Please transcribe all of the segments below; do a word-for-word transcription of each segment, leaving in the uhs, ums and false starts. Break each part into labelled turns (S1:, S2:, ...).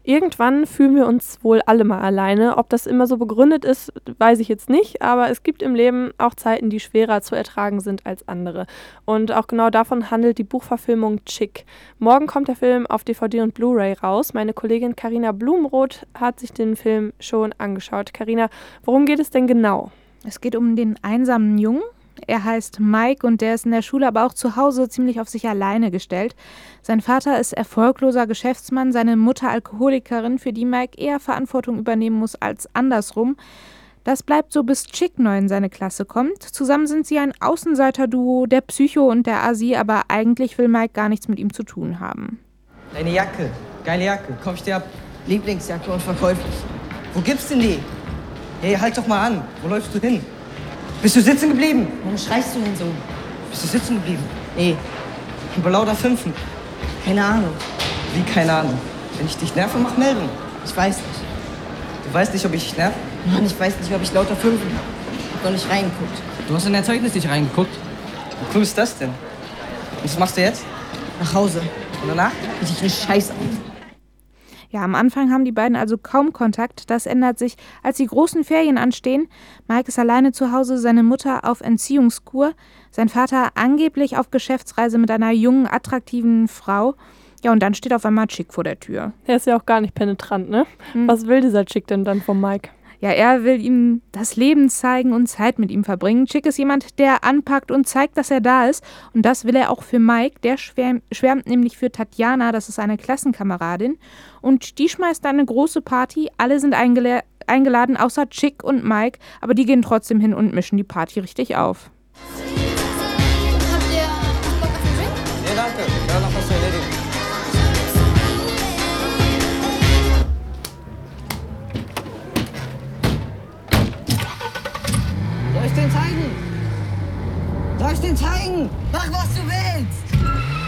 S1: Irgendwann fühlen wir uns wohl alle mal alleine. Ob das immer so begründet ist, weiß ich jetzt nicht, aber es gibt im Leben auch Zeiten, die schwerer zu ertragen sind als andere. Und auch genau davon handelt die Buchverfilmung Chick. Morgen kommt der Film auf D V D und Blu-ray raus. Meine Kollegin Carina Blumroth hat sich den Film schon angeschaut. Carina, worum geht es denn genau?
S2: Es geht um den einsamen Jungen. Er heißt Mike und der ist in der Schule, aber auch zu Hause ziemlich auf sich alleine gestellt. Sein Vater ist erfolgloser Geschäftsmann, seine Mutter Alkoholikerin, für die Mike eher Verantwortung übernehmen muss als andersrum. Das bleibt so, bis Chick neu in seine Klasse kommt. Zusammen sind sie ein Außenseiter-Duo, der Psycho und der Asi, aber eigentlich will Mike gar nichts mit ihm zu tun haben.
S3: Deine Jacke, geile Jacke, komm ich dir ab. Lieblingsjacke und verkäuflich. Wo gibt's denn die? Hey, halt doch mal an, wo läufst du hin? Bist du sitzen geblieben?
S4: Warum schreist du denn so?
S3: Bist du sitzen geblieben?
S4: Nee.
S3: Über lauter Fünfen.
S4: Keine Ahnung.
S3: Wie keine Ahnung? Wenn ich dich nerve, mach Meldung.
S4: Ich weiß nicht.
S3: Du weißt nicht, ob ich dich nerve?
S4: Mann, ich weiß nicht, ob ich lauter Fünfen habe. Ich hab doch nicht reingeguckt.
S3: Du hast in dein Zeugnis nicht reingeguckt. Wie cool ist das denn? Und was machst du jetzt?
S4: Nach Hause.
S3: Und danach?
S4: Riech ich einen Scheiß auf.
S2: Ja, am Anfang haben die beiden also kaum Kontakt. Das ändert sich, als die großen Ferien anstehen. Mike ist alleine zu Hause, seine Mutter auf Entziehungskur, sein Vater angeblich auf Geschäftsreise mit einer jungen, attraktiven Frau. Ja, und dann steht auf einmal Chick vor der Tür.
S1: Der ist ja auch gar nicht penetrant, ne? Hm. Was will dieser Chick denn dann von Mike?
S2: Ja, er will ihm das Leben zeigen und Zeit mit ihm verbringen. Chick ist jemand, der anpackt und zeigt, dass er da ist. Und das will er auch für Mike. Der schwärmt, schwärmt nämlich für Tatjana, das ist eine Klassenkameradin. Und die schmeißt dann eine große Party. Alle sind eingela- eingeladen, außer Chick und Mike. Aber die gehen trotzdem hin und mischen die Party richtig auf.
S5: Habt ihr Bock auf einen Drink?
S3: Nee, danke. Ja, noch was zu erledigen.
S4: Soll ich den zeigen? Soll ich den zeigen? Mach, was du willst!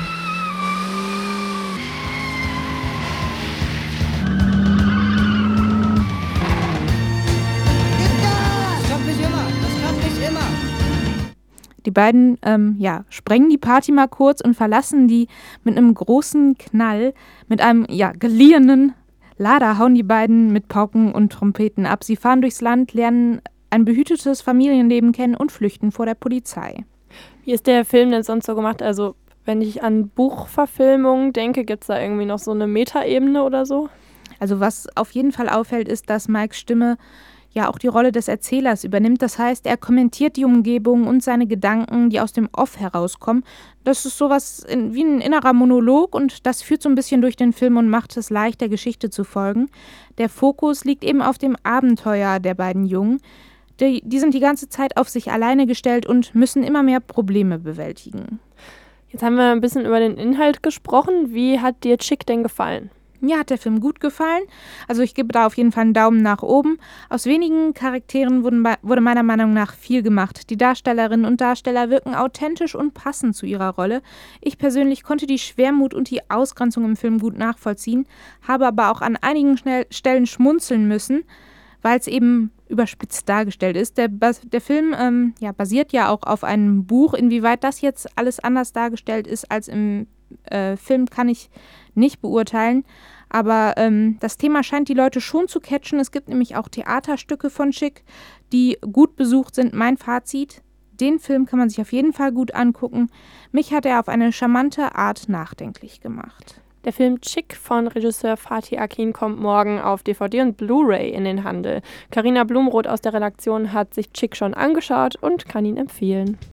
S4: Gib Gas!
S3: Das klappt nicht immer. Das klappt nicht immer.
S2: Die beiden ähm, ja, sprengen die Party mal kurz und verlassen die mit einem großen Knall. Mit einem ja, geliehenen Lader hauen die beiden mit Pauken und Trompeten ab. Sie fahren durchs Land, lernen ein behütetes Familienleben kennen und flüchten vor der Polizei.
S1: Wie ist der Film denn sonst so gemacht? Also, wenn ich an Buchverfilmungen denke, gibt es da irgendwie noch so eine Metaebene oder so?
S2: Also was auf jeden Fall auffällt, ist, dass Mikes Stimme ja auch die Rolle des Erzählers übernimmt. Das heißt, er kommentiert die Umgebung und seine Gedanken, die aus dem Off herauskommen. Das ist sowas in, wie ein innerer Monolog und das führt so ein bisschen durch den Film und macht es leicht, der Geschichte zu folgen. Der Fokus liegt eben auf dem Abenteuer der beiden Jungen. Die, die sind die ganze Zeit auf sich alleine gestellt und müssen immer mehr Probleme bewältigen.
S1: Jetzt haben wir ein bisschen über den Inhalt gesprochen. Wie hat dir Chick denn gefallen?
S2: Mir hat der Film gut gefallen. Also ich gebe da auf jeden Fall einen Daumen nach oben. Aus wenigen Charakteren wurden, wurde meiner Meinung nach viel gemacht. Die Darstellerinnen und Darsteller wirken authentisch und passend zu ihrer Rolle. Ich persönlich konnte die Schwermut und die Ausgrenzung im Film gut nachvollziehen, habe aber auch an einigen schnell Stellen schmunzeln müssen, weil es eben überspitzt dargestellt ist. Der, der Film ähm, ja, basiert ja auch auf einem Buch. Inwieweit das jetzt alles anders dargestellt ist als im äh, Film, kann ich nicht beurteilen. Aber ähm, das Thema scheint die Leute schon zu catchen. Es gibt nämlich auch Theaterstücke von Chick, die gut besucht sind. Mein Fazit: Den Film kann man sich auf jeden Fall gut angucken. Mich hat er auf eine charmante Art nachdenklich gemacht.
S1: Der Film Chick von Regisseur Fatih Akin kommt morgen auf D V D und Blu-ray in den Handel. Carina Blumroth aus der Redaktion hat sich Chick schon angeschaut und kann ihn empfehlen.